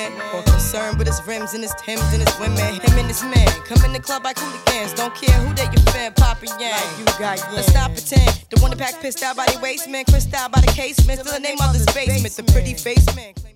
man. More concerned with his rims and his Timbs and his women. Him and his man come in the club like hooligans. Don't care who they your fan, Papa Yang. Like you got Yang. Let's stop pretend. The one that pack pissed out by the waistman, crissed out by the casement. Still the name of this basement. The pretty face man.